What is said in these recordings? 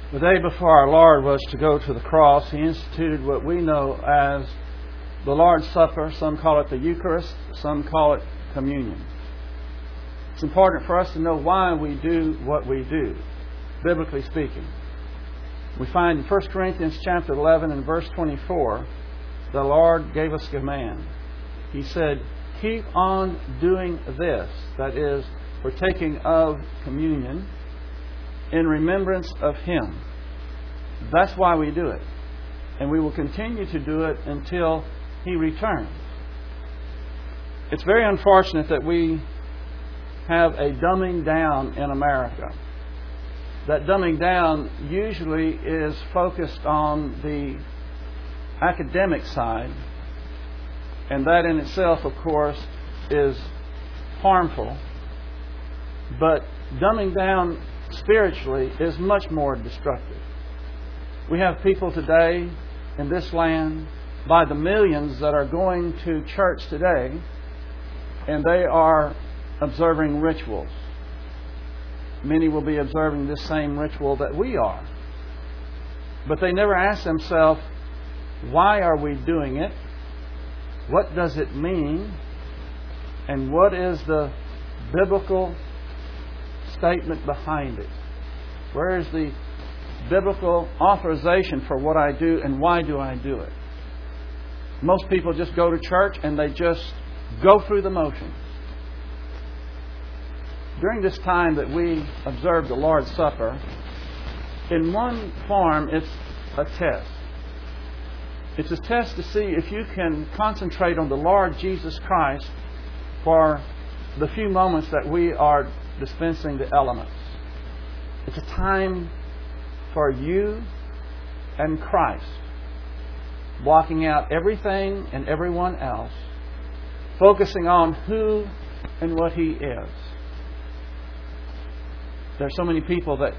The day before our Lord was to go to the cross, He instituted what we know as the Lord's Supper. Some call it the Eucharist, some call it communion. It's important for us to know why we do what we do, biblically speaking. We find in 1 Corinthians chapter 11 and verse 24, the Lord gave us a command. He said, keep on doing this, that is, partaking of communion, in remembrance of Him. That's why we do it. And we will continue to do it until He returns. It's very unfortunate that we have a dumbing down in America. That dumbing down usually is focused on the academic side, and that in itself, of course, is harmful. But dumbing down spiritually is much more destructive. We have people today in this land by the millions that are going to church today, and they are observing rituals. Many will be observing this same ritual that we are. But they never ask themselves, why are we doing it? What does it mean? And what is the biblical statement behind it? Where is the biblical authorization for what I do, and why do I do it? Most people just go to church and they just go through the motions. During this time that we observe the Lord's Supper, in one form it's a test. It's a test to see if you can concentrate on the Lord Jesus Christ for the few moments that we are dispensing the elements. It's a time for you and Christ, blocking out everything and everyone else, focusing on who and what He is. There are so many people that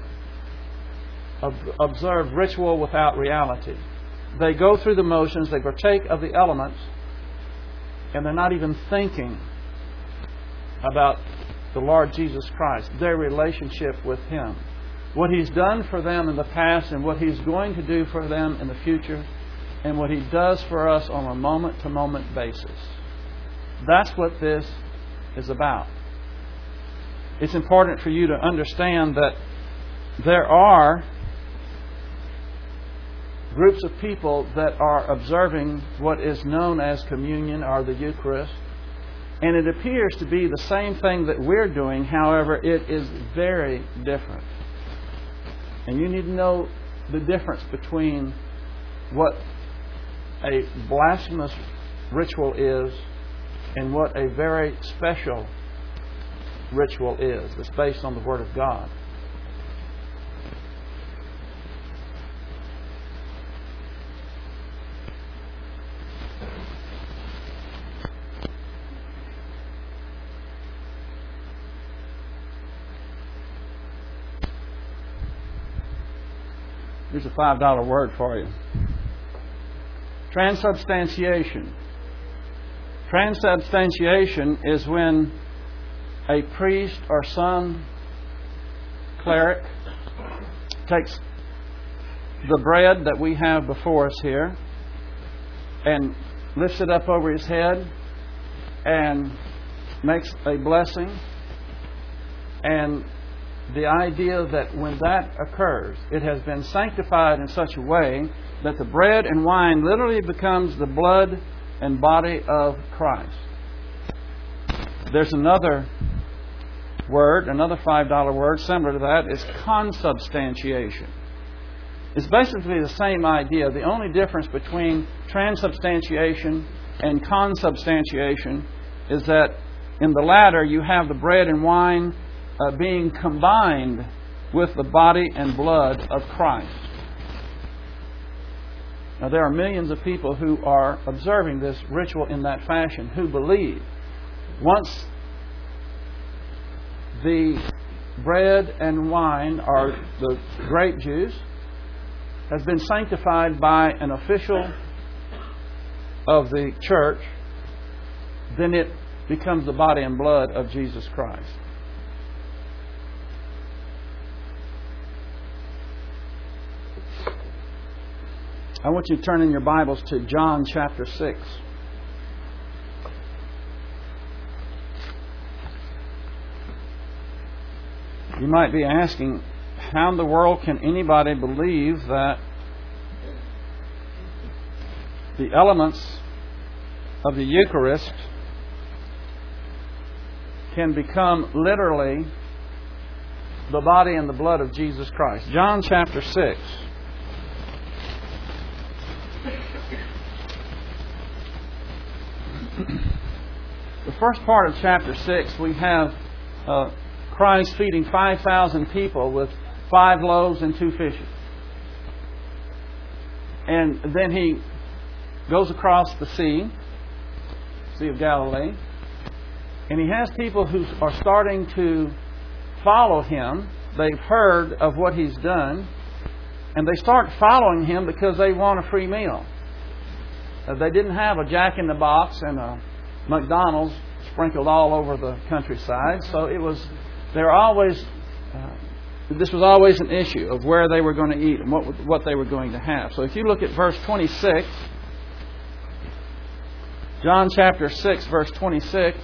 observe ritual without reality. They go through the motions, they partake of the elements, and they're not even thinking about the Lord Jesus Christ, their relationship with Him, what He's done for them in the past and what He's going to do for them in the future, and what He does for us on a moment-to-moment basis. That's what this is about. It's important for you to understand that there are groups of people that are observing what is known as communion or the Eucharist, and it appears to be the same thing that we're doing. However, it is very different. And you need to know the difference between what a blasphemous ritual is and what a very special ritual is that's based on the Word of God. Here's a $5 word for you. Transubstantiation. Transubstantiation is when a priest or some cleric takes the bread that we have before us here and lifts it up over his head and makes a blessing. And the idea that when that occurs, it has been sanctified in such a way that the bread and wine literally becomes the blood and body of Christ. There's another word, another $5 word similar to that, is consubstantiation. It's basically the same idea. The only difference between transubstantiation and consubstantiation is that in the latter you have the bread and wine being combined with the body and blood of Christ. Now, there are millions of people who are observing this ritual in that fashion, who believe once the bread and wine, or the grape juice, has been sanctified by an official of the church, then it becomes the body and blood of Jesus Christ. I want you to turn in your Bibles to John chapter 6. You might be asking, how in the world can anybody believe that the elements of the Eucharist can become literally the body and the blood of Jesus Christ? John chapter 6. The first part of chapter 6, we have Christ feeding 5,000 people with 5 loaves and 2 fishes. And then He goes across the Sea of Galilee, and He has people who are starting to follow Him. They've heard of what He's done, and they start following Him because they want a free meal. They didn't have a Jack in the Box and a McDonald's sprinkled all over the countryside, so this was always an issue of where they were going to eat and what they were going to have. So if you look at verse 26, John chapter 6, verse 26,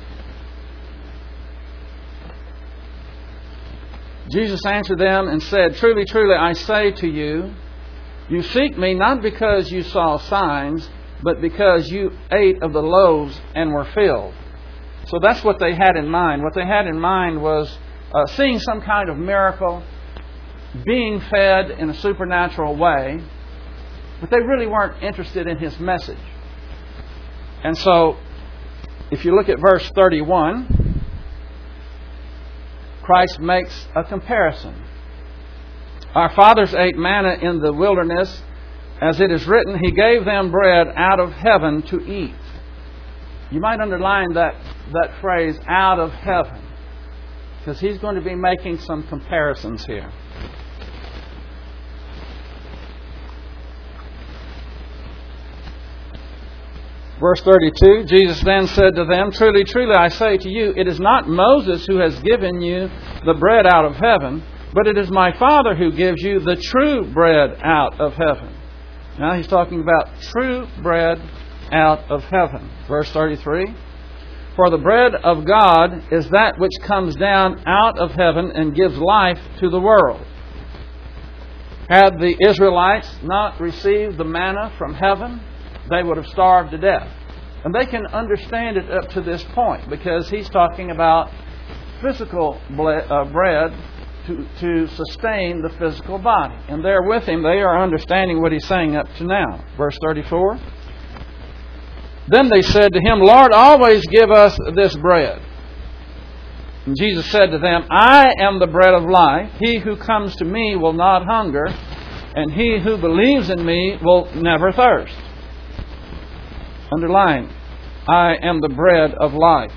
Jesus answered them and said, "Truly, truly, I say to you, you seek me not because you saw signs, but because you ate of the loaves and were filled." So that's what they had in mind. What they had in mind was seeing some kind of miracle, being fed in a supernatural way, but they really weren't interested in His message. And so, if you look at verse 31, Christ makes a comparison. Our fathers ate manna in the wilderness, as it is written, He gave them bread out of heaven to eat. You might underline that phrase, out of heaven, because He's going to be making some comparisons here. Verse 32, Jesus then said to them, "Truly, truly, I say to you, it is not Moses who has given you the bread out of heaven, but it is my Father who gives you the true bread out of heaven." Now He's talking about true bread out of heaven. Verse 33, "For the bread of God is that which comes down out of heaven and gives life to the world." Had the Israelites not received the manna from heaven, they would have starved to death. And they can understand it up to this point, because He's talking about physical bread to sustain the physical body. And there with Him, they are understanding what He's saying up to now. Verse 34, "Then they said to Him, Lord, always give us this bread." And Jesus said to them, "I am the bread of life. He who comes to me will not hunger, and he who believes in me will never thirst." Underline, I am the bread of life.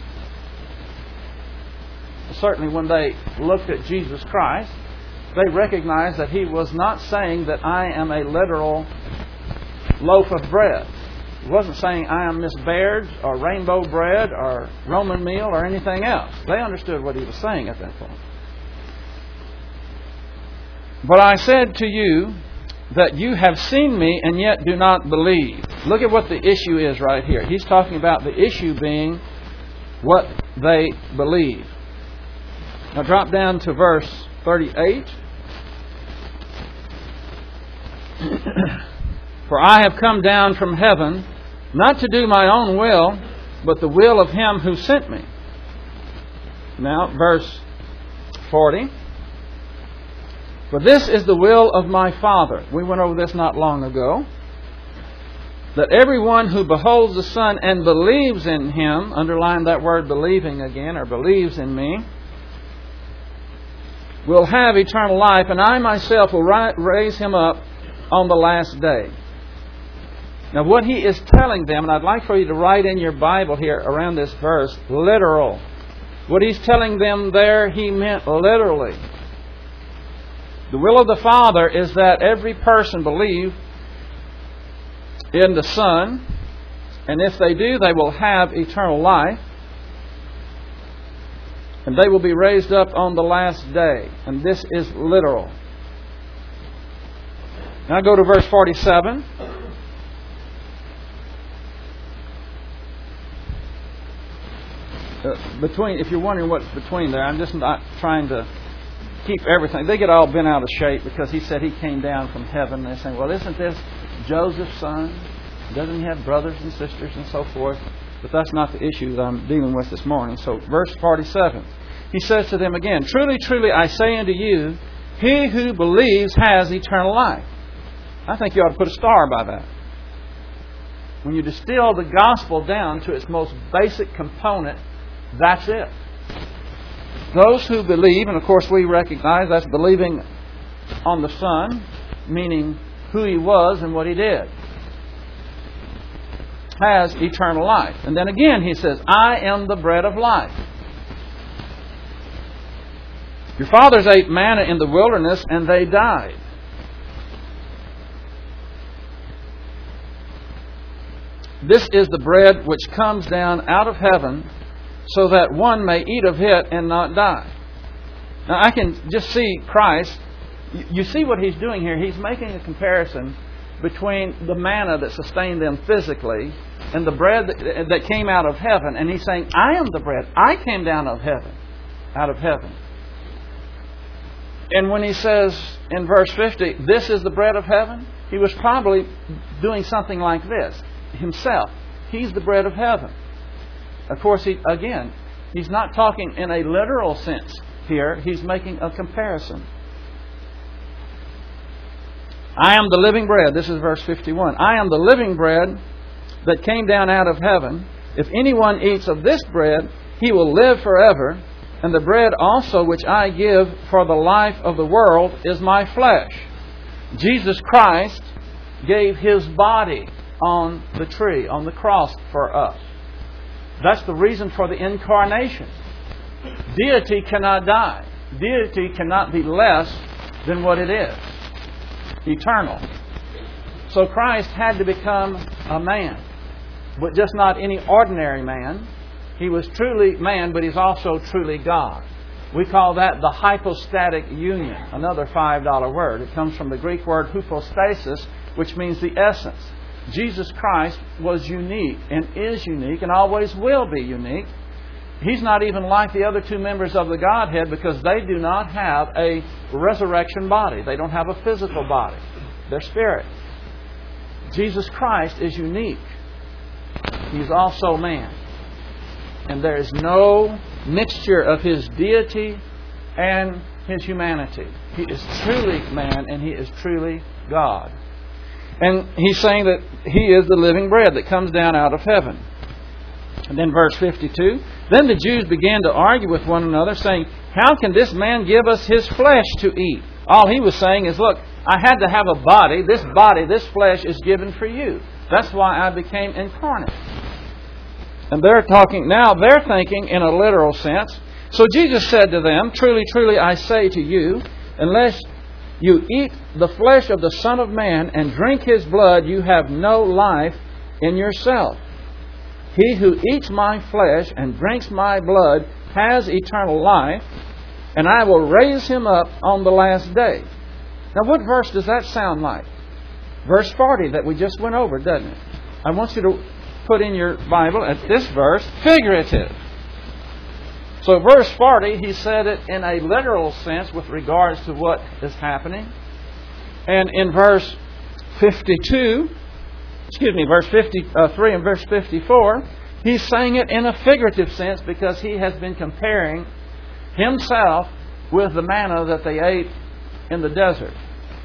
Certainly when they looked at Jesus Christ, they recognized that He was not saying that I am a literal loaf of bread. He wasn't saying I am Miss Baird's or Rainbow Bread or Roman meal or anything else. They understood what He was saying at that point. "But I said to you that you have seen me and yet do not believe." Look at what the issue is right here. He's talking about the issue being what they believe. Now drop down to verse 38. "For I have come down from heaven, not to do my own will, but the will of Him who sent me." Now, verse 40. "For this is the will of my Father." We went over this not long ago. "That everyone who beholds the Son and believes in Him," underline that word believing again, or believes in me, "will have eternal life, and I myself will raise him up on the last day." Now what He is telling them, and I'd like for you to write in your Bible here around this verse, literal. What He's telling them there, He meant literally. The will of the Father is that every person believe in the Son, and if they do, they will have eternal life, and they will be raised up on the last day. And this is literal. Now go to verse 47. If you're wondering what's between there, I'm just not trying to keep everything. They get all bent out of shape because he said he came down from heaven. They're saying, well, isn't this Joseph's son? Doesn't he have brothers and sisters and so forth? But that's not the issue that I'm dealing with this morning. So verse 47. He says to them again, truly, truly, I say unto you, he who believes has eternal life. I think you ought to put a star by that. When you distill the gospel down to its most basic component, that's it. Those who believe, and of course we recognize that's believing on the Son, meaning who He was and what He did, has eternal life. And then again He says, I am the bread of life. Your fathers ate manna in the wilderness and they died. This is the bread which comes down out of heaven, so that one may eat of it and not die. Now I can just see Christ. You see what He's doing here. He's making a comparison between the manna that sustained them physically and the bread that came out of heaven. And He's saying, I am the bread. I came down out of heaven. And when He says in verse 50, this is the bread of heaven, He was probably doing something like this Himself. He's the bread of heaven. Of course, He's not talking in a literal sense here. He's making a comparison. I am the living bread. This is verse 51. I am the living bread that came down out of heaven. If anyone eats of this bread, he will live forever. And the bread also which I give for the life of the world is my flesh. Jesus Christ gave His body on the tree, on the cross for us. That's the reason for the incarnation. Deity cannot die. Deity cannot be less than what it is. Eternal. So Christ had to become a man. But just not any ordinary man. He was truly man, but He's also truly God. We call that the hypostatic union. Another $5 word. It comes from the Greek word hypostasis, which means the essence. Jesus Christ was unique and is unique and always will be unique. He's not even like the other two members of the Godhead because they do not have a resurrection body. They don't have a physical body. They're spirit. Jesus Christ is unique. He's also man. And there is no mixture of His deity and His humanity. He is truly man and He is truly God. And He's saying that He is the living bread that comes down out of heaven. And then verse 52, then the Jews began to argue with one another, saying, how can this man give us His flesh to eat? All He was saying is, look, I had to have a body. This flesh is given for you. That's why I became incarnate. And they're thinking in a literal sense. So Jesus said to them, truly, truly, I say to you, unless you eat the flesh of the Son of Man and drink His blood, you have no life in yourself. He who eats my flesh and drinks my blood has eternal life, and I will raise him up on the last day. Now, what verse does that sound like? Verse 40 that we just went over, doesn't it? I want you to put in your Bible at this verse, figurative. So verse 40, he said it in a literal sense with regards to what is happening. And in verse 53 and verse 54, he's saying it in a figurative sense because he has been comparing himself with the manna that they ate in the desert.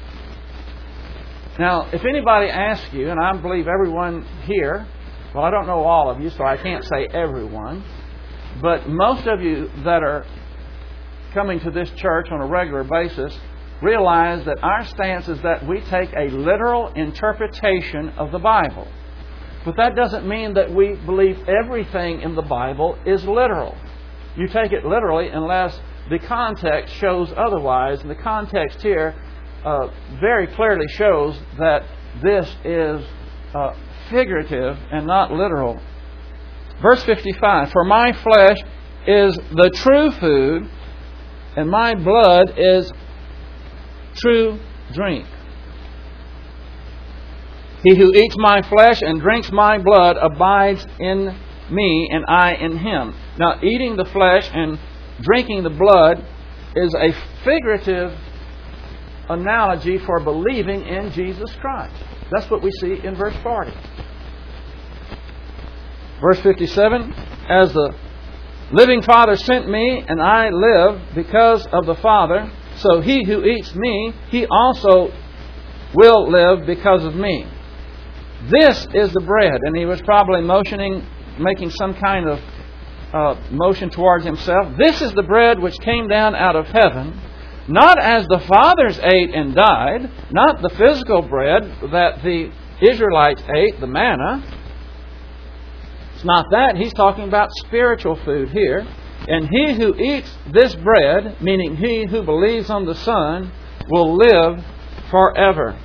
Now, if anybody asks you, and I believe everyone here, well, I don't know all of you, so I can't say everyone, but most of you that are coming to this church on a regular basis realize that our stance is that we take a literal interpretation of the Bible. But that doesn't mean that we believe everything in the Bible is literal. You take it literally unless the context shows otherwise. And the context here very clearly shows that this is figurative and not literal. Verse 55, for my flesh is the true food, and my blood is true drink. He who eats my flesh and drinks my blood abides in me, and I in him. Now, eating the flesh and drinking the blood is a figurative analogy for believing in Jesus Christ. That's what we see in verse 40. Verse 57, as the living Father sent me, and I live because of the Father, so he who eats me, he also will live because of me. This is the bread. And he was probably making some kind of motion towards himself. This is the bread which came down out of heaven, not as the fathers ate and died, not the physical bread that the Israelites ate, the manna. It's not that. He's talking about spiritual food here. And he who eats this bread, meaning he who believes on the Son, will live forever.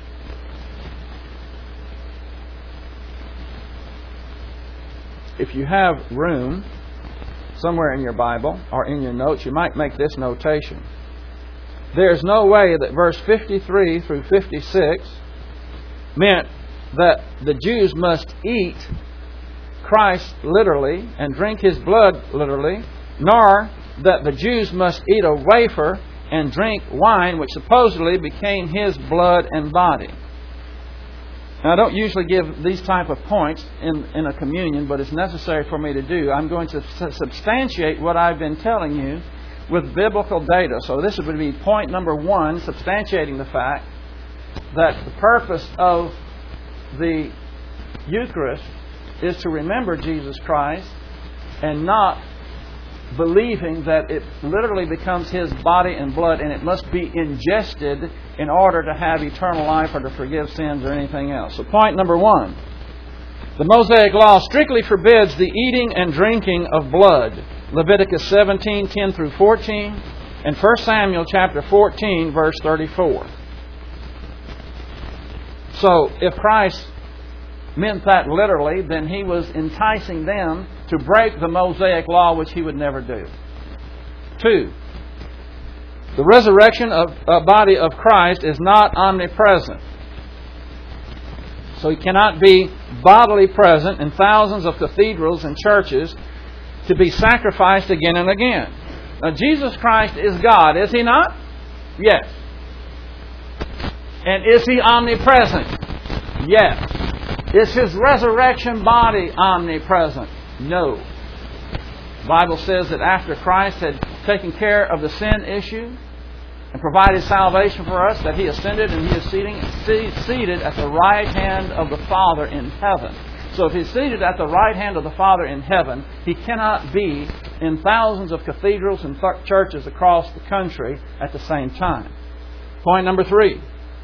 If you have room somewhere in your Bible or in your notes, you might make this notation. There's no way that verse 53 through 56 meant that the Jews must eat Christ literally and drink His blood literally, nor that the Jews must eat a wafer and drink wine, which supposedly became His blood and body. Now, I don't usually give these type of points in a communion, but it's necessary for me to do. I'm going to substantiate what I've been telling you with biblical data. So this would be point number 1, substantiating the fact that the purpose of the Eucharist is to remember Jesus Christ and not believing that it literally becomes His body and blood and it must be ingested in order to have eternal life or to forgive sins or anything else. So point number 1. The Mosaic Law strictly forbids the eating and drinking of blood. Leviticus 17:10 through 14 and 1 Samuel chapter 14 verse 34. So if Christ meant that literally, then He was enticing them to break the Mosaic Law, which He would never do. 2. The resurrection of a body of Christ is not omnipresent. So He cannot be bodily present in thousands of cathedrals and churches to be sacrificed again and again. Now, Jesus Christ is God, is He not? Yes. And is He omnipresent? Yes. Is His resurrection body omnipresent? No. The Bible says that after Christ had taken care of the sin issue and provided salvation for us, that He ascended and He is seated at the right hand of the Father in heaven. So if He's seated at the right hand of the Father in heaven, He cannot be in thousands of cathedrals and churches across the country at the same time. Point number 3.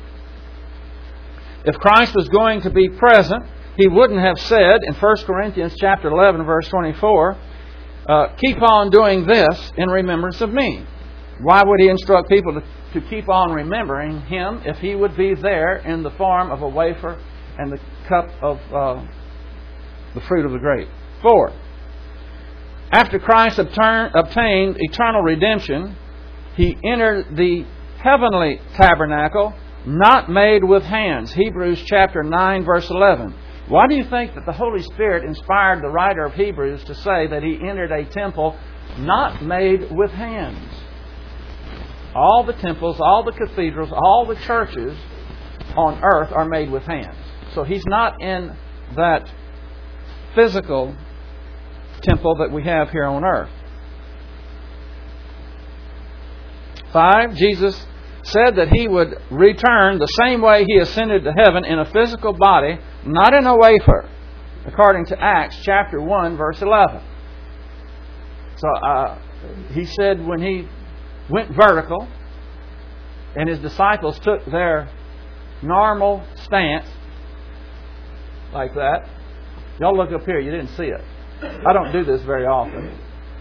If Christ was going to be present, He wouldn't have said in 1 Corinthians chapter 11, verse 24, keep on doing this in remembrance of me. Why would He instruct people to keep on remembering Him if He would be there in the form of a wafer and the cup of the fruit of the grape? 4. After Christ obtained eternal redemption, He entered the heavenly tabernacle, not made with hands. Hebrews chapter 9, verse 11. Why do you think that the Holy Spirit inspired the writer of Hebrews to say that He entered a temple not made with hands? All the temples, all the cathedrals, all the churches on earth are made with hands. So He's not in that physical temple that we have here on earth. 5. Jesus said that He would return the same way He ascended to heaven in a physical body, not in a wafer, according to Acts chapter 1, verse 11. So He said when He went vertical and His disciples took their normal stance like that. Y'all look up here, you didn't see it. I don't do this very often.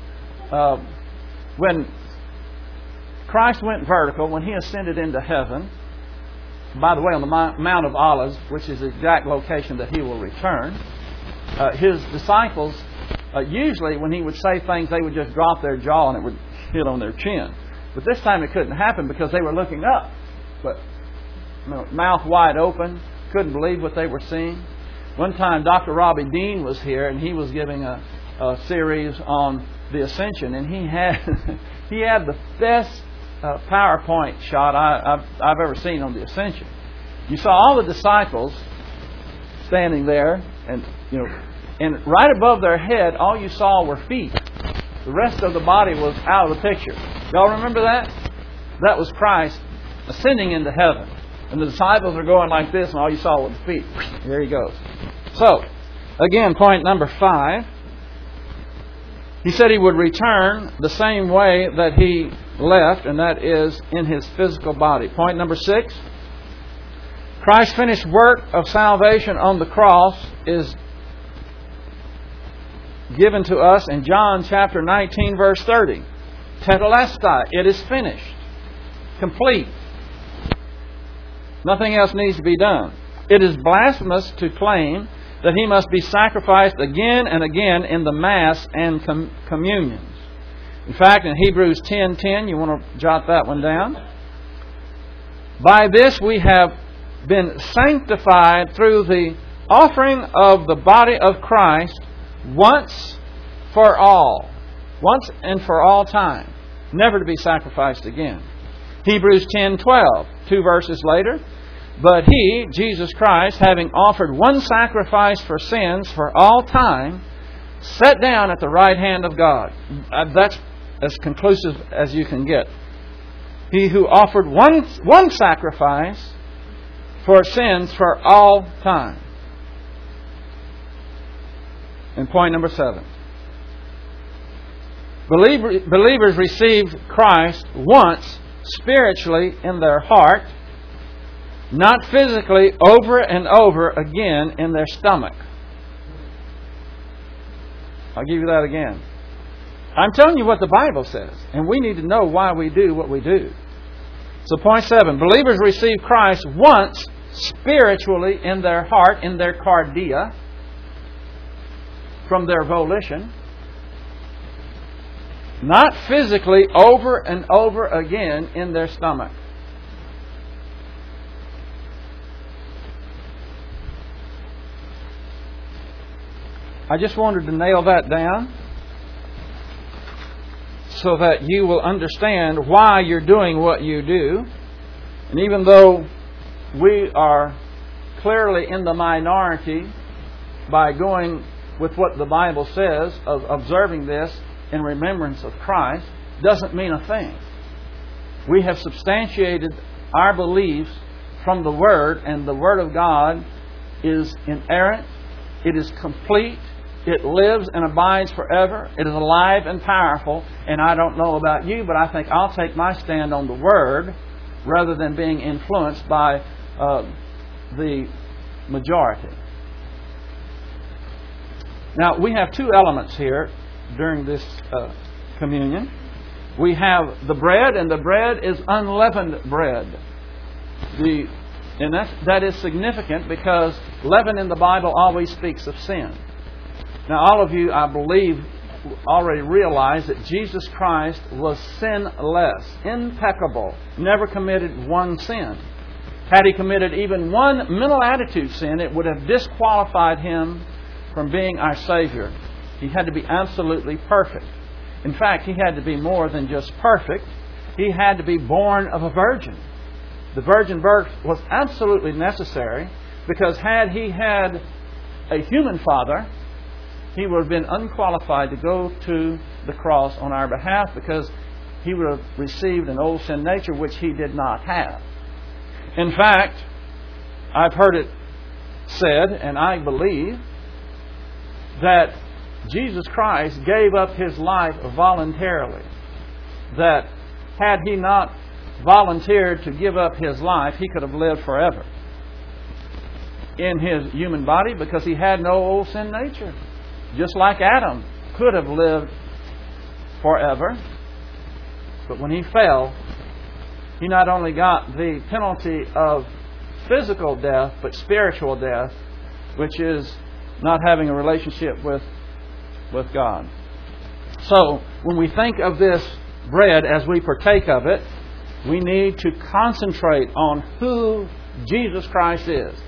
When Christ went vertical, when He ascended into heaven, by the way, on the Mount of Olives, which is the exact location that He will return, His disciples, usually when He would say things, they would just drop their jaw and it would hit on their chin. But this time it couldn't happen because they were looking up. But mouth wide open, couldn't believe what they were seeing. One time, Dr. Robbie Dean was here, and he was giving a series on the Ascension, and he had the best PowerPoint shot I've ever seen on the Ascension. You saw all the disciples standing there, and and right above their head, all you saw were feet. The rest of the body was out of the picture. Y'all remember that? That was Christ ascending into heaven. And the disciples are going like this, and all you saw was feet. There he goes. So, again, point number 5. He said he would return the same way that he left, and that is in his physical body. Point number 6. Christ's finished work of salvation on the cross is given to us in John chapter 19, verse 30. Tetelestai, it is finished. Complete. Nothing else needs to be done. It is blasphemous to claim that He must be sacrificed again and again in the Mass and communions. In fact, in Hebrews 10:10, you want to jot that one down. By this we have been sanctified through the offering of the body of Christ once for all. Once and for all time. Never to be sacrificed again. Hebrews 10:12, 2 verses later. But He, Jesus Christ, having offered one sacrifice for sins for all time, sat down at the right hand of God. That's as conclusive as you can get. He who offered one sacrifice for sins for all time. And point number 7. Believers received Christ once spiritually in their heart, not physically over and over again in their stomach. I'll give you that again. I'm telling you what the Bible says, and we need to know why we do what we do. So point 7, believers receive Christ once spiritually in their heart, in their cardia, from their volition, not physically over and over again in their stomach. I just wanted to nail that down so that you will understand why you're doing what you do. And even though we are clearly in the minority by going with what the Bible says of observing this in remembrance of Christ, doesn't mean a thing. We have substantiated our beliefs from the Word, and the Word of God is inerrant, it is complete, it lives and abides forever, it is alive and powerful, and I don't know about you, but I think I'll take my stand on the Word rather than being influenced by the majority. Now, we have two elements here during this communion. We have the bread, and the bread is unleavened bread. And that is significant because leaven in the Bible always speaks of sin. Now, all of you, I believe, already realize that Jesus Christ was sinless, impeccable, never committed one sin. Had He committed even one mental attitude sin, it would have disqualified Him from being our Savior. He had to be absolutely perfect. In fact, He had to be more than just perfect. He had to be born of a virgin. The virgin birth was absolutely necessary because had He had a human father, He would have been unqualified to go to the cross on our behalf because He would have received an old sin nature which He did not have. In fact, I've heard it said, and I believe, that Jesus Christ gave up His life voluntarily. That had He not volunteered to give up His life, He could have lived forever in His human body because He had no old sin nature. Just like Adam could have lived forever. But when he fell, he not only got the penalty of physical death, but spiritual death, which is not having a relationship with God. So, when we think of this bread as we partake of it, we need to concentrate on who Jesus Christ is.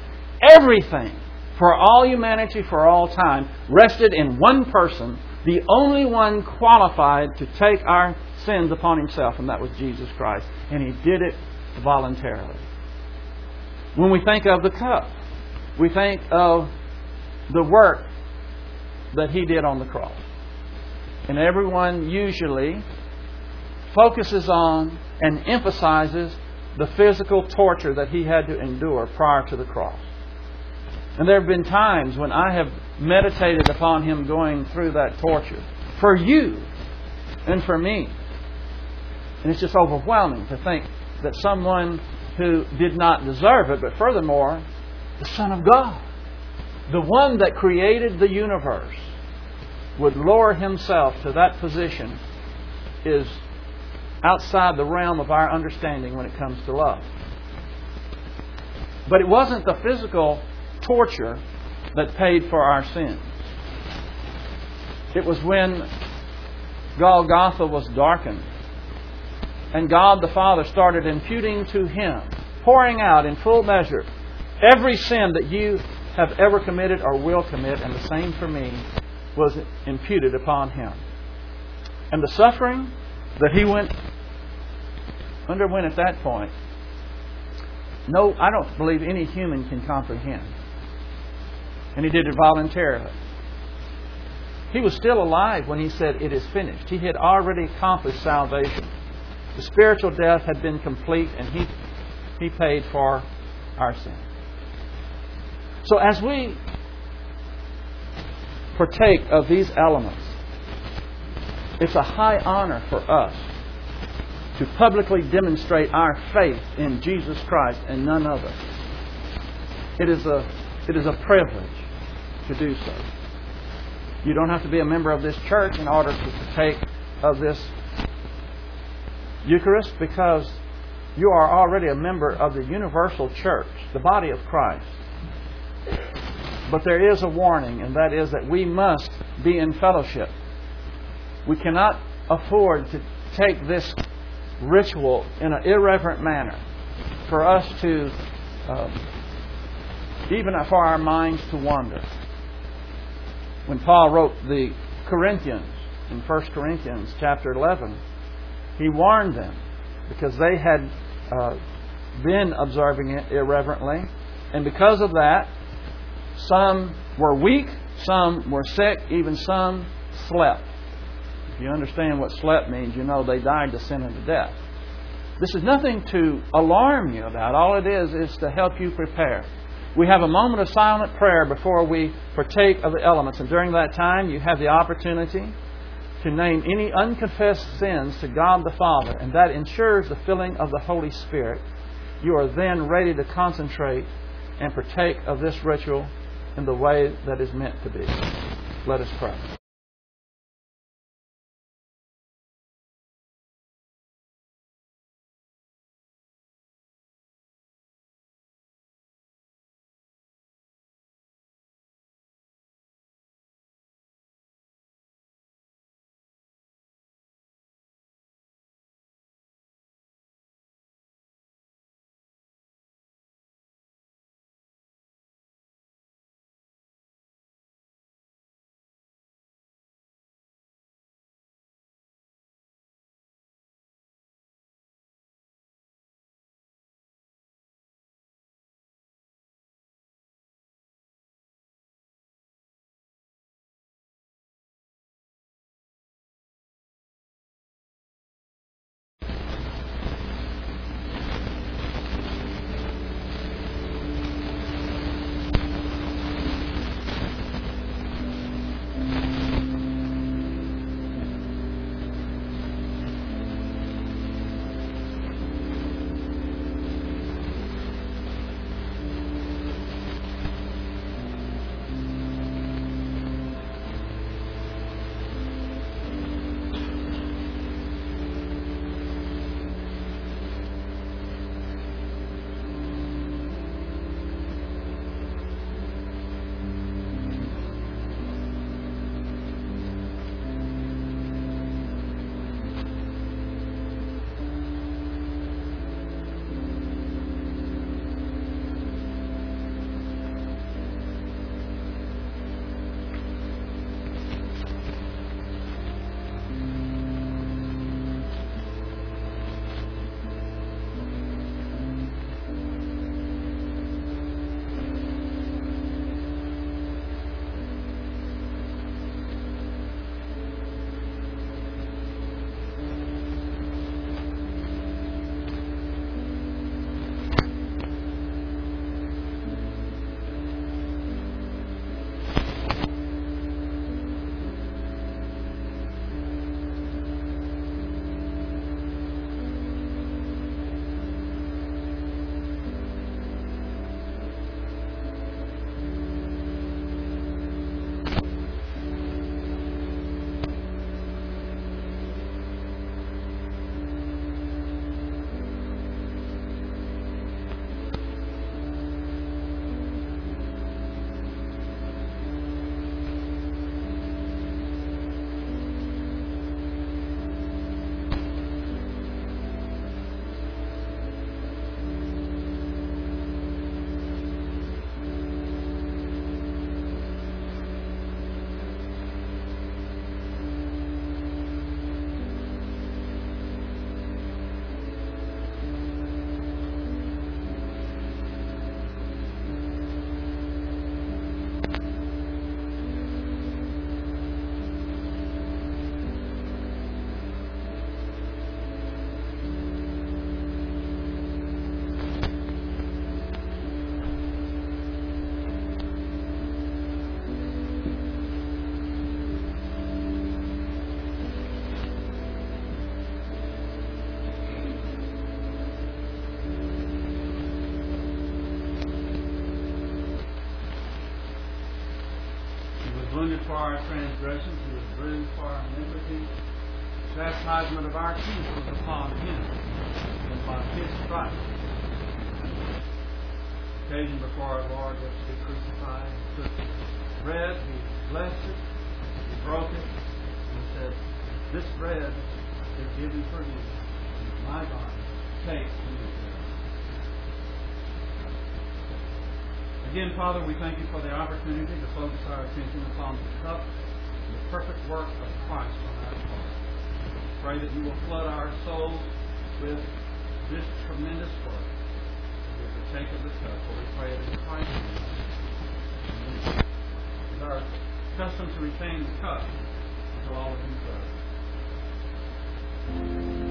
everything for all humanity, for all time, rested in one person, the only one qualified to take our sins upon Himself, and that was Jesus Christ. And He did it voluntarily. When we think of the cup, we think of the work that He did on the cross. And everyone usually focuses on and emphasizes the physical torture that He had to endure prior to the cross. And there have been times when I have meditated upon Him going through that torture for you and for me. And it's just overwhelming to think that someone who did not deserve it, but furthermore, the Son of God, the one that created the universe, would lower Himself to that position is outside the realm of our understanding when it comes to love. But it wasn't the physical torture that paid for our sins. It was when Golgotha was darkened and God the Father started imputing to Him, pouring out in full measure every sin that you have ever committed or will commit, and the same for me, was imputed upon Him. And the suffering that He underwent at that point, no, I don't believe any human can comprehend. And He did it voluntarily. He was still alive when He said, "It is finished." He had already accomplished salvation. The spiritual death had been complete, and He paid for our sin. So as we partake of these elements, it's a high honor for us to publicly demonstrate our faith in Jesus Christ and none other. It is a privilege to do so. You don't have to be a member of this church in order to partake of this Eucharist, because you are already a member of the universal church, the body of Christ. But there is a warning, and that is that we must be in fellowship. We cannot afford to take this ritual in an irreverent manner, for us to, even for our minds to wander. When Paul wrote the Corinthians, in 1 Corinthians chapter 11, he warned them because they had been observing it irreverently, and because of that, some were weak, some were sick, even some slept. If you understand what slept means, you know they died to sin and to death. This is nothing to alarm you about. All it is to help you prepare. We have a moment of silent prayer before we partake of the elements, and during that time you have the opportunity to name any unconfessed sins to God the Father, and that ensures the filling of the Holy Spirit. You are then ready to concentrate and partake of this ritual in the way that is meant to be. Let us pray. wounded for our transgressions, He was bruised for our iniquities. The chastisement of our peace was upon Him, and by His stripes. The occasion before our Lord was to be crucified. He took bread, He blessed it, He broke it, and He said, "This bread is given for you. My body, take and eat it." Again, Father, we thank You for the opportunity to focus our attention upon the cup and the perfect work of Christ on our part. Pray that You will flood our souls with this tremendous work. We partake of the cup, for we pray it in Christ's name. It is our custom to retain the cup until all of You serve.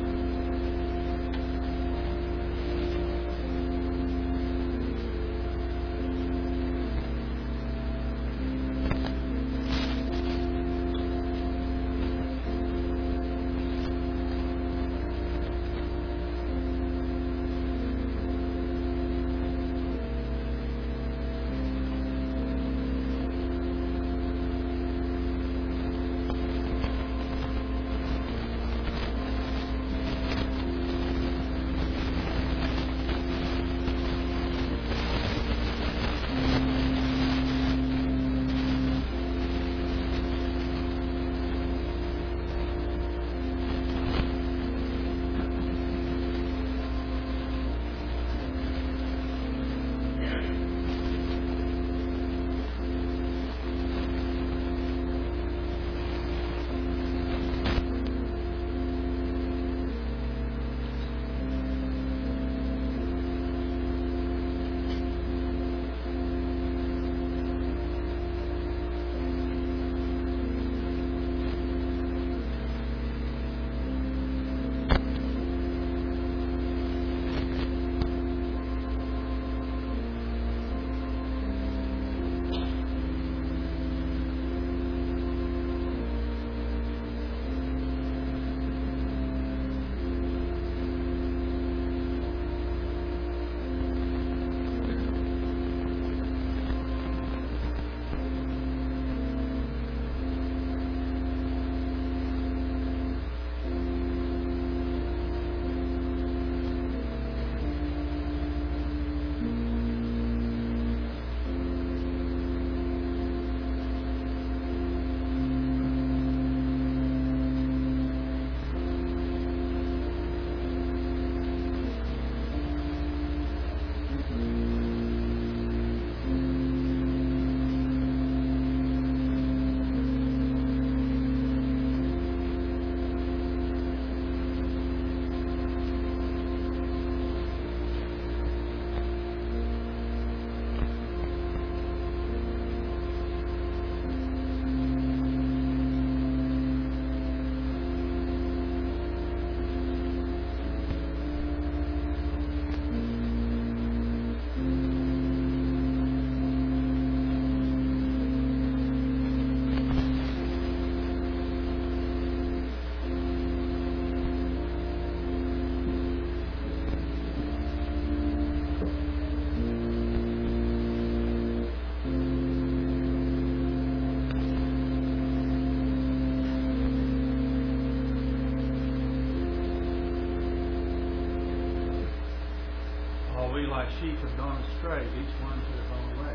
Like sheep have gone astray, each one to his own way.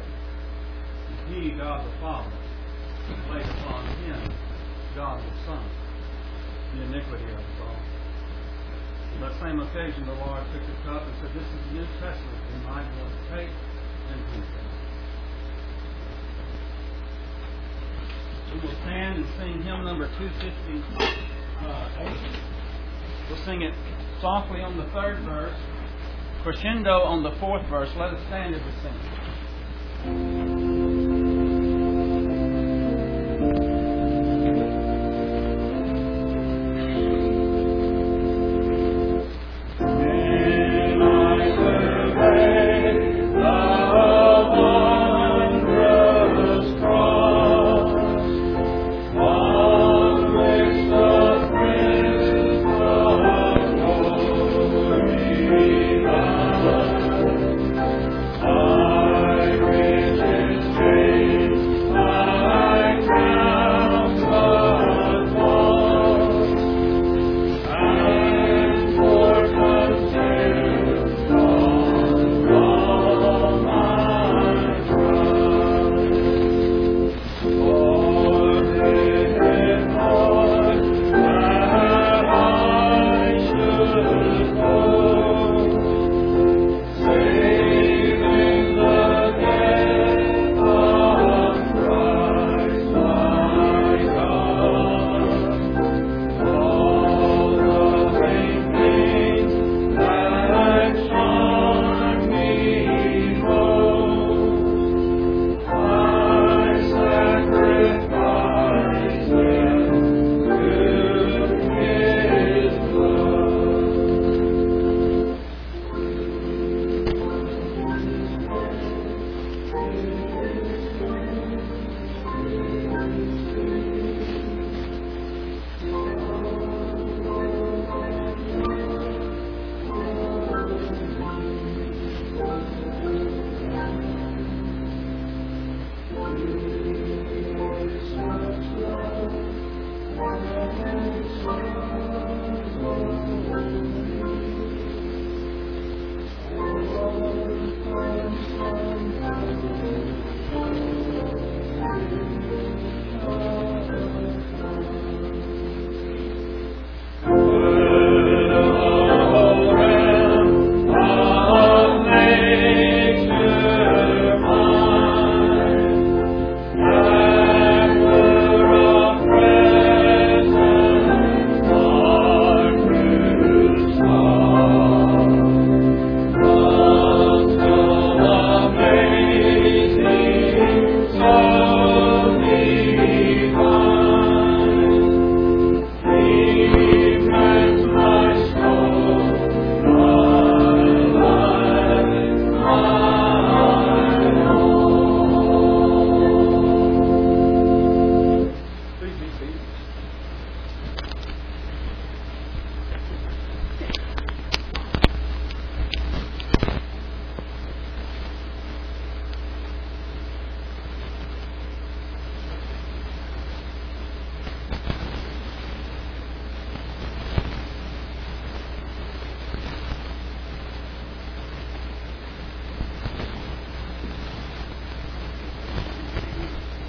And He, God the Father, laid upon Him, God the Son, the iniquity of us all. On that same occasion, the Lord took the cup and said, "This is the New Testament in my blood. Take and drink it." We will stand and sing hymn number 258. We'll sing it softly on the third verse, crescendo on the fourth verse. Let us stand as we sing. I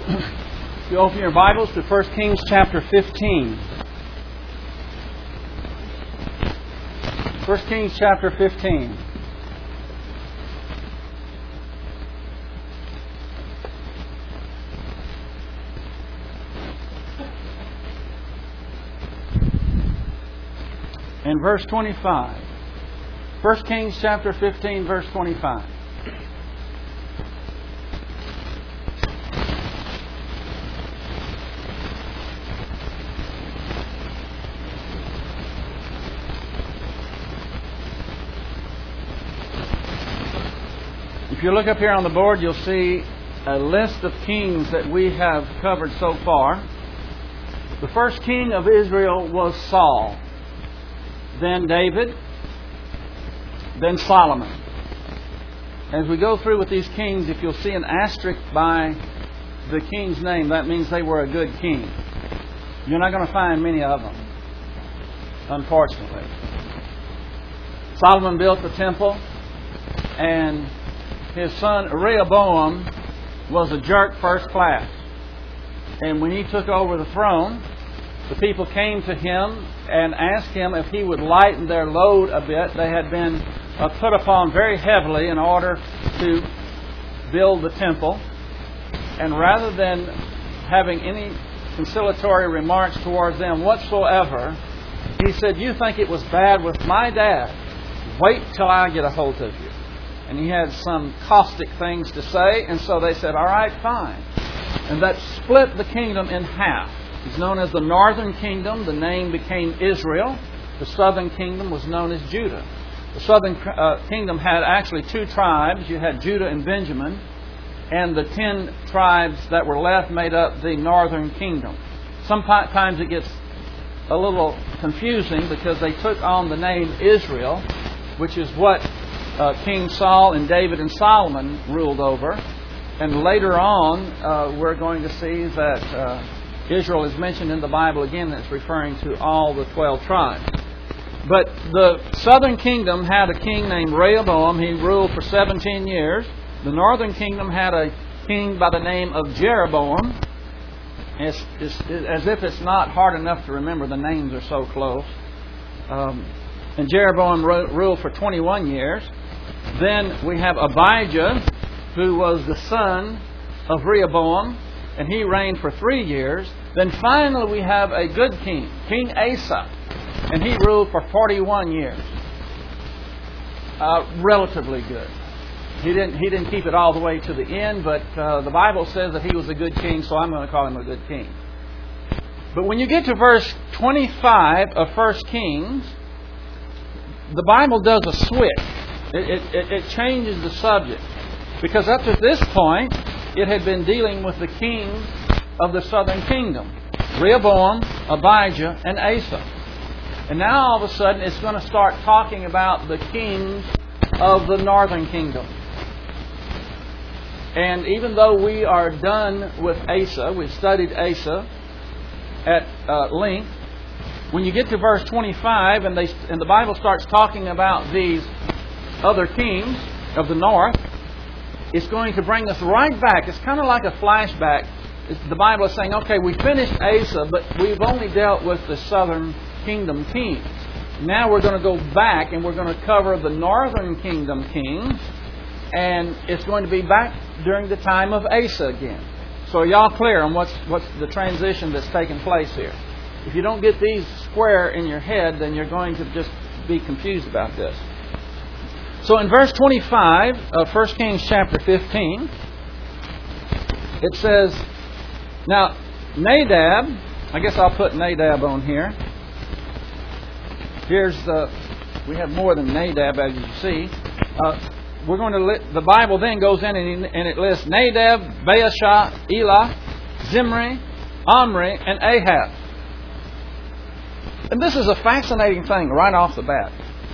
You open your Bibles to 1 Kings chapter 15. 1 Kings chapter 15. And verse 25. 1 Kings chapter 15, verse 25. If you look up here on the board, you'll see a list of kings that we have covered so far. The first king of Israel was Saul, then David, then Solomon. As we go through with these kings, if you'll see an asterisk by the king's name, that means they were a good king. You're not going to find many of them, unfortunately. Solomon built the temple, and his son Rehoboam was a jerk first class. And when he took over the throne, the people came to him and asked him if he would lighten their load a bit. They had been put upon very heavily in order to build the temple. And rather than having any conciliatory remarks towards them whatsoever, he said, "You think it was bad with my dad? Wait till I get a hold of you." And he had some caustic things to say, and so they said, "All right, fine." And that split the kingdom in half. It's known as the northern kingdom. The name became Israel. The southern kingdom was known as Judah. The southern kingdom had actually two tribes. You had Judah and Benjamin. And the 10 tribes that were left made up the northern kingdom. Sometimes it gets a little confusing because they took on the name Israel, which is what King Saul and David and Solomon ruled over. And later on, we're going to see that Israel is mentioned in the Bible again. That's referring to all the 12 tribes. But the southern kingdom had a king named Rehoboam. He ruled for 17 years. The northern kingdom had a king by the name of Jeroboam. It's as if it's not hard enough to remember. The names are so close. And Jeroboam ruled for 21 years. Then we have Abijah, who was the son of Rehoboam, and he reigned for 3 years. Then finally we have a good king, King Asa, and he ruled for 41 years. Relatively good. He didn't keep it all the way to the end, but the Bible says that he was a good king, so I'm going to call him a good king. But when you get to verse 25 of 1 Kings, the Bible does a switch. It changes the subject. Because up to this point, it had been dealing with the kings of the southern kingdom. Rehoboam, Abijah, and Asa. And now all of a sudden it's going to start talking about the kings of the northern kingdom. And even though we are done with Asa, we've studied Asa at length, when you get to verse 25 and the Bible starts talking about these other kings of the north, it's going to bring us right back. It's kind of like a flashback. The Bible is saying, okay, we finished Asa, but we've only dealt with the southern kingdom kings. Now we're going to go back and we're going to cover the northern kingdom kings. And it's going to be back during the time of Asa again. So are y'all clear on what's the transition that's taking place here? If you don't get these square in your head, then you're going to just be confused about this. So in verse 25 of 1 Kings chapter 15, it says, now Nadab, I guess I'll put Nadab on here. We have more than Nadab, as you see. We're going to the Bible then goes in and it lists Nadab, Baasha, Elah, Zimri, Omri, and Ahab. And this is a fascinating thing right off the bat.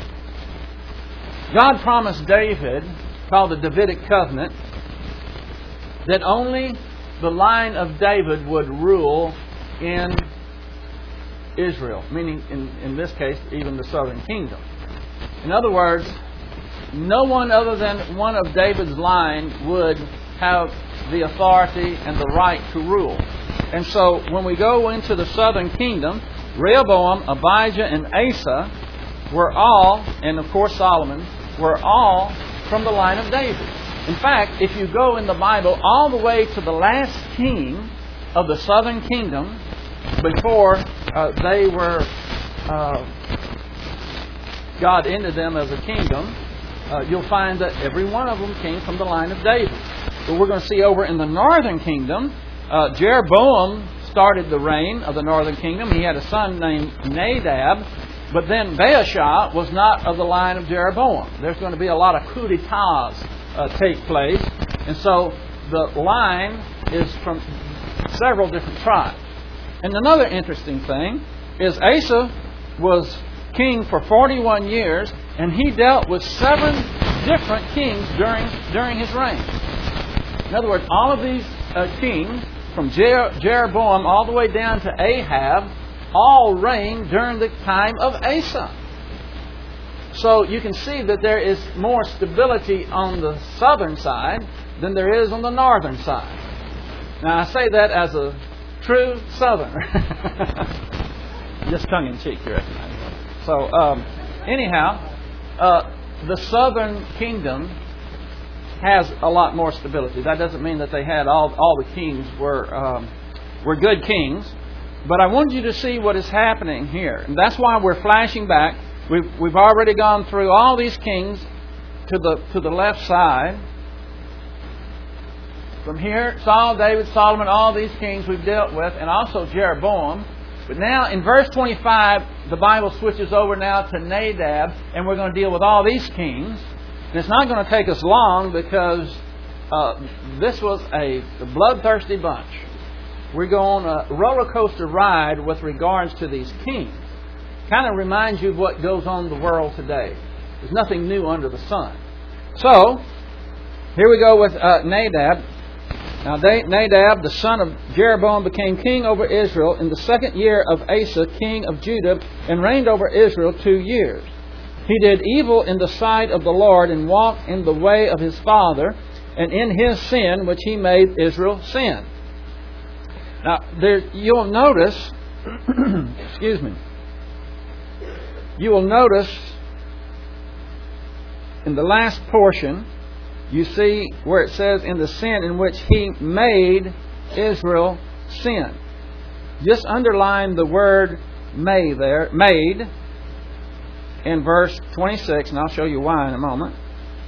God promised David, called the Davidic covenant, that only the line of David would rule in Israel, meaning in this case even the southern kingdom. In other words, no one other than one of David's line would have the authority and the right to rule. And so when we go into the southern kingdom, Rehoboam, Abijah, and Asa were all, and of course Solomon, were all from the line of David. In fact, if you go in the Bible all the way to the last king of the southern kingdom, before they were, God ended them as a kingdom, you'll find that every one of them came from the line of David. But we're going to see over in the northern kingdom, Jeroboam started the reign of the northern kingdom. He had a son named Nadab. But then Baasha was not of the line of Jeroboam. There's going to be a lot of coup d'etats take place. And so the line is from several different tribes. And another interesting thing is Asa was king for 41 years, and he dealt with 7 different kings during his reign. In other words, all of these kings, from Jeroboam all the way down to Ahab, all reigned during the time of Asa. So you can see that there is more stability on the southern side than there is on the northern side. Now I say that as a true southerner. Just tongue-in-cheek, you recognize. So anyhow, the southern kingdom has a lot more stability. That doesn't mean that they had all the kings were good kings. But I want you to see what is happening here. And that's why we're flashing back. We've already gone through all these kings to the left side. From here, Saul, David, Solomon, all these kings we've dealt with, and also Jeroboam. But now in verse 25, the Bible switches over now to Nadab, and we're going to deal with all these kings. And it's not going to take us long because this was a bloodthirsty bunch. We're going on a roller coaster ride with regards to these kings. Kind of reminds you of what goes on in the world today. There's nothing new under the sun. So, here we go with Nadab. Now, Nadab, the son of Jeroboam, became king over Israel in the 2nd year of Asa, king of Judah, and reigned over Israel 2 years. He did evil in the sight of the Lord and walked in the way of his father, and in his sin which he made Israel sin. Now, you'll notice, excuse me, you will notice in the last portion, you see where it says in the sin in which he made Israel sin. Just underline the word made in verse 26, and I'll show you why in a moment.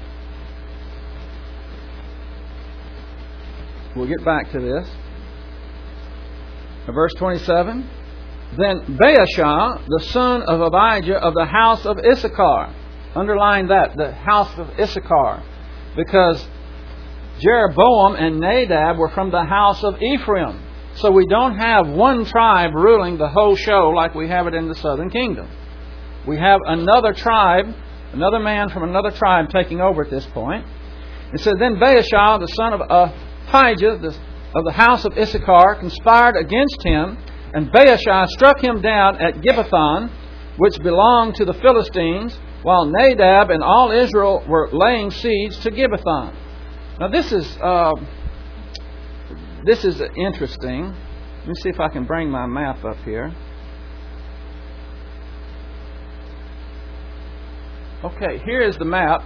We'll get back to this. Verse 27, then Baasha, the son of Abijah of the house of Issachar. Underline that, the house of Issachar. Because Jeroboam and Nadab were from the house of Ephraim. So we don't have one tribe ruling the whole show like we have it in the southern kingdom. We have another tribe, another man from another tribe taking over at this point. It says, then Baasha, the son of Abijah, of the house of Issachar, conspired against him, and Baasha struck him down at Gibbethon, which belonged to the Philistines, while Nadab and all Israel were laying siege to Gibbethon. Now this is interesting. Let me see if I can bring my map up here. Okay, here is the map.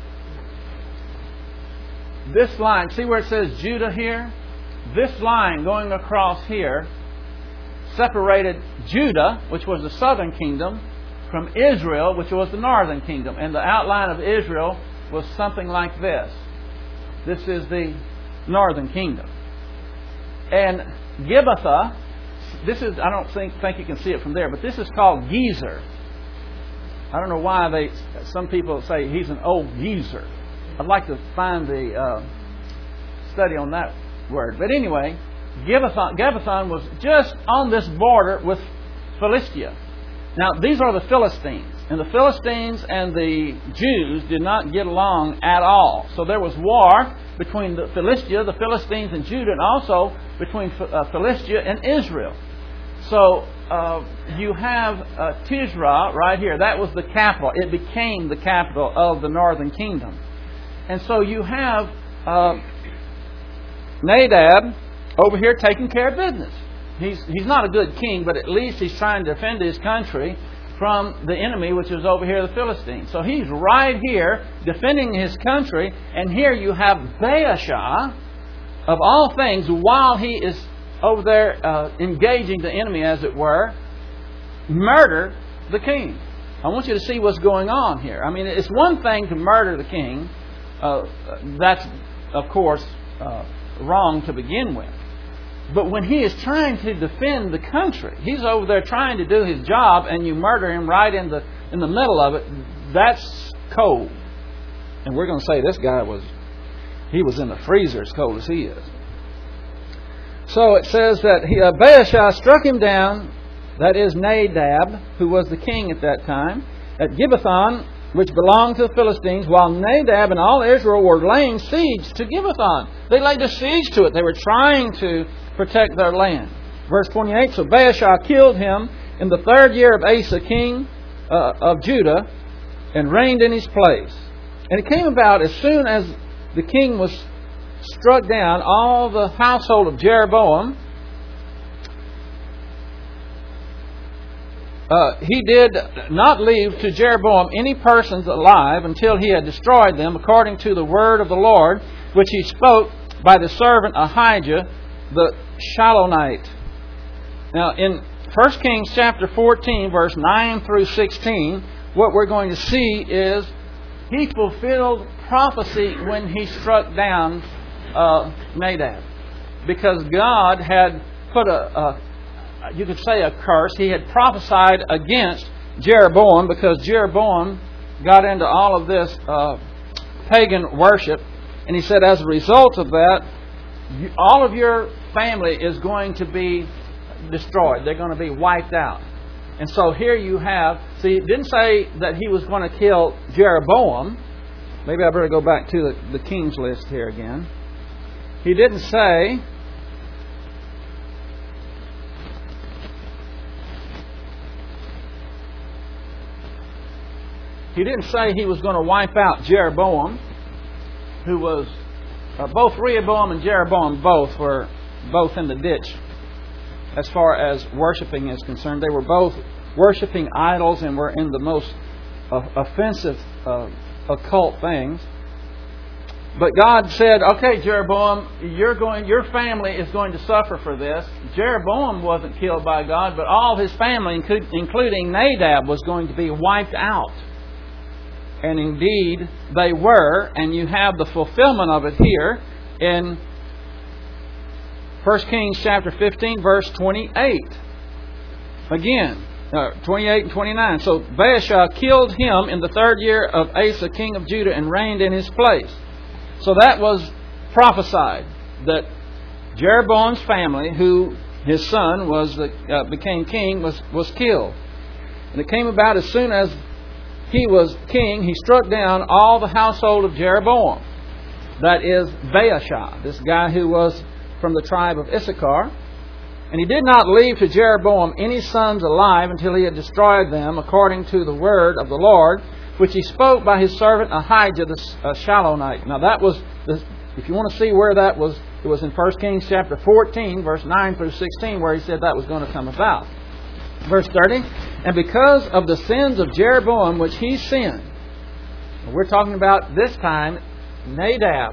This line, see where it says Judah here? This line going across here separated Judah, which was the southern kingdom, from Israel, which was the northern kingdom. And the outline of Israel was something like this. This is the northern kingdom. And Gibbethah, this is, I don't think you can see it from there, but this is called Gezer. I don't know why some people say he's an old geezer. I'd like to find the study on that word. But anyway, Gibbethon was just on this border with Philistia. Now, these are the Philistines. And the Philistines and the Jews did not get along at all. So there was war between the Philistines and Judah, and also between Philistia and Israel. So you have Tisra right here. That was the capital. It became the capital of the northern kingdom. And so you have Nadab over here taking care of business. He's not a good king, but at least he's trying to defend his country from the enemy, which is over here, the Philistines. So he's right here defending his country, and here you have Baasha, of all things, while he is over there engaging the enemy, as it were, murder the king. I want you to see what's going on here. I mean, it's one thing to murder the king. That's, of course, wrong to begin with. But when he is trying to defend the country, he's over there trying to do his job, and you murder him right in the middle of it. That's cold. And we're going to say this guy was in the freezer as cold as he is. So it says that Baasha struck him down, that is Nadab, who was the king at that time, at Gibbethon, which belonged to the Philistines, while Nadab and all Israel were laying siege to Gibbethon. They laid a siege to it. They were trying to protect their land. Verse 28, so Baasha killed him in the 3rd year of Asa, king of Judah, and reigned in his place. And it came about as soon as the king was struck down, all the household of Jeroboam, he did not leave to Jeroboam any persons alive until he had destroyed them, according to the word of the Lord, which he spoke by the servant Ahijah the Shilonite. Now, in 1 Kings chapter 14, verse 9 through 16, what we're going to see is he fulfilled prophecy when he struck down Nadab. Because God had put you could say a curse. He had prophesied against Jeroboam because Jeroboam got into all of this pagan worship. And he said, as a result of that, all of your family is going to be destroyed. They're going to be wiped out. And so here you have, see, it didn't say that he was going to kill Jeroboam. Maybe I better go back to the king's list here again. He didn't say he was going to wipe out Jeroboam, who was both Rehoboam and Jeroboam were both in the ditch as far as worshiping is concerned. They were both worshiping idols and were in the most offensive occult things. But God said, okay, Jeroboam, your family is going to suffer for this. Jeroboam wasn't killed by God, but all his family, including Nadab, was going to be wiped out. And indeed, they were, and you have the fulfillment of it here in 1 Kings chapter 15, verse 28. Again, 28 and 29. So Baasha killed him in the 3rd year of Asa, king of Judah, and reigned in his place. So that was prophesied, that Jeroboam's family, who his son became king, was killed. And it came about as soon as he was king, he struck down all the household of Jeroboam. That is Baasha, this guy who was from the tribe of Issachar. And he did not leave to Jeroboam any sons alive until he had destroyed them, according to the word of the Lord, which he spoke by his servant Ahijah the Shilonite. Now that was, if you want to see where that was, it was in 1 Kings chapter 14, verse 9 through 16, where he said that was going to come about. Verse 30, and because of the sins of Jeroboam which he sinned, we're talking about this time Nadab.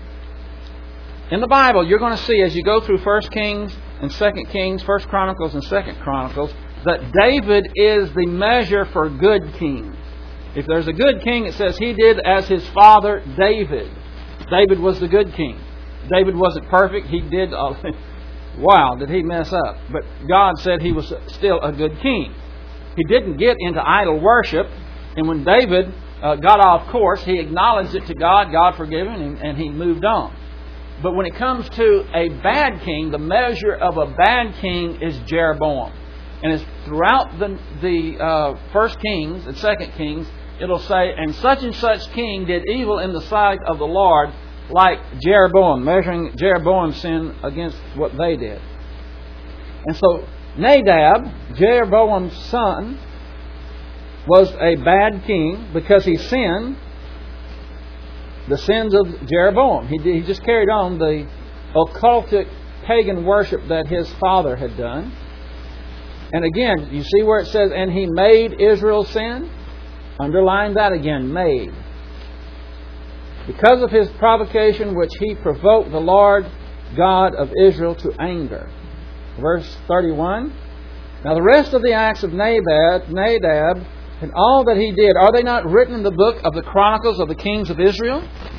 In the Bible, you're going to see as you go through 1 Kings and 2 Kings, 1 Chronicles and 2 Chronicles, that David is the measure for good kings. If there's a good king, it says he did as his father David. David was the good king. David wasn't perfect. He did... wow, did he mess up. But God said he was still a good king. He didn't get into idol worship. And when David got off course, he acknowledged it to God. God forgave him, and he moved on. But when it comes to a bad king, the measure of a bad king is Jeroboam. And it's throughout the 1 Kings and 2 Kings, it'll say, and such king did evil in the sight of the Lord, like Jeroboam, measuring Jeroboam's sin against what they did. And so Nadab, Jeroboam's son, was a bad king because he sinned the sins of Jeroboam. He just carried on the occultic pagan worship that his father had done. And again, you see where it says, and he made Israel sin? Underline that again, made. Because of his provocation which he provoked the Lord God of Israel to anger. Verse 31. Now the rest of the acts of Nadab and all that he did, are they not written in the book of the Chronicles of the Kings of Israel?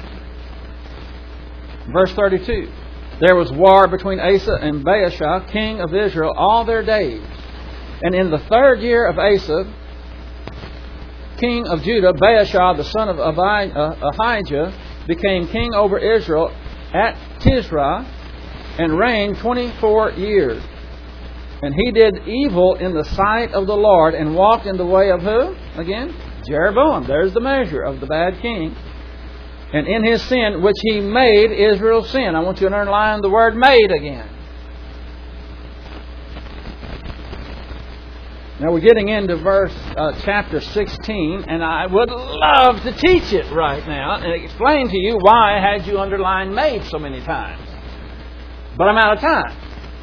Verse 32. There was war between Asa and Baasha, king of Israel, all their days. And in the 3rd year of Asa, king of Judah, Baasha, the son of Ahijah, became king over Israel at Tisra and reigned 24 years. And he did evil in the sight of the Lord and walked in the way of who? Again, Jeroboam. There's the measure of the bad king. And in his sin, which he made Israel sin. I want you to underline the word made again. Now we're getting into chapter 16, and I would love to teach it right now and explain to you why I had you underline made so many times. But I'm out of time.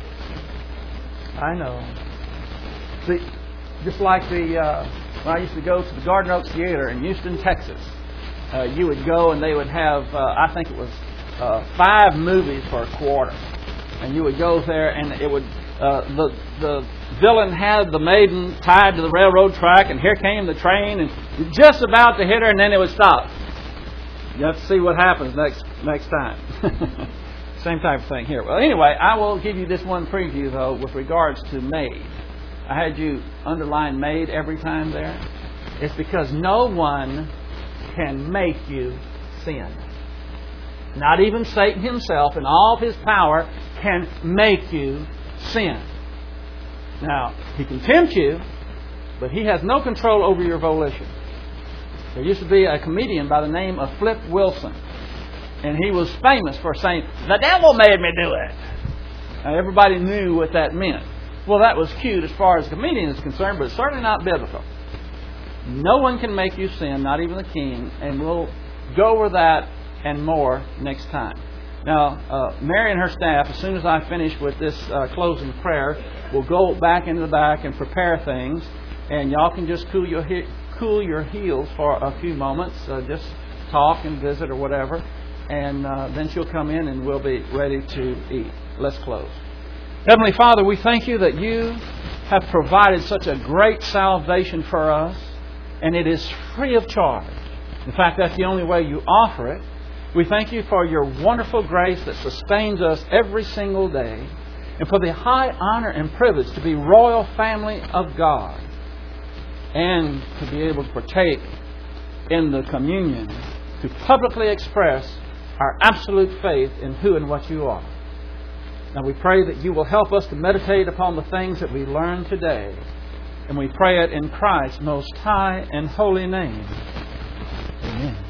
I know. See, just like when I used to go to the Garden Oaks Theater in Houston, Texas, you would go and they would have, I think it was 5 movies for a quarter. And you would go there and it would, the villain had the maiden tied to the railroad track, and here came the train and just about to hit her, and then it would stop. You have to see what happens next time. Same type of thing here. Well, anyway, I will give you this one preview, though, with regards to made. I had you underline made every time there. It's because no one can make you sin. Not even Satan himself in all of his power can make you sin. Now, he can tempt you, but he has no control over your volition. There used to be a comedian by the name of Flip Wilson. And he was famous for saying, the devil made me do it. Now, everybody knew what that meant. Well, that was cute as far as the comedian is concerned, but it's certainly not biblical. No one can make you sin, not even the king. And we'll go over that and more next time. Now, Mary and her staff, as soon as I finish with this closing prayer, will go back into the back and prepare things. And y'all can just cool your heels for a few moments. Just talk and visit or whatever. And then she'll come in and we'll be ready to eat. Let's close. Heavenly Father, we thank you that you have provided such a great salvation for us. And it is free of charge. In fact, that's the only way you offer it. We thank you for your wonderful grace that sustains us every single day. And for the high honor and privilege to be royal family of God. And to be able to partake in the communion. To publicly express our absolute faith in who and what you are. Now we pray that you will help us to meditate upon the things that we learned today. And we pray it in Christ's most high and holy name. Amen.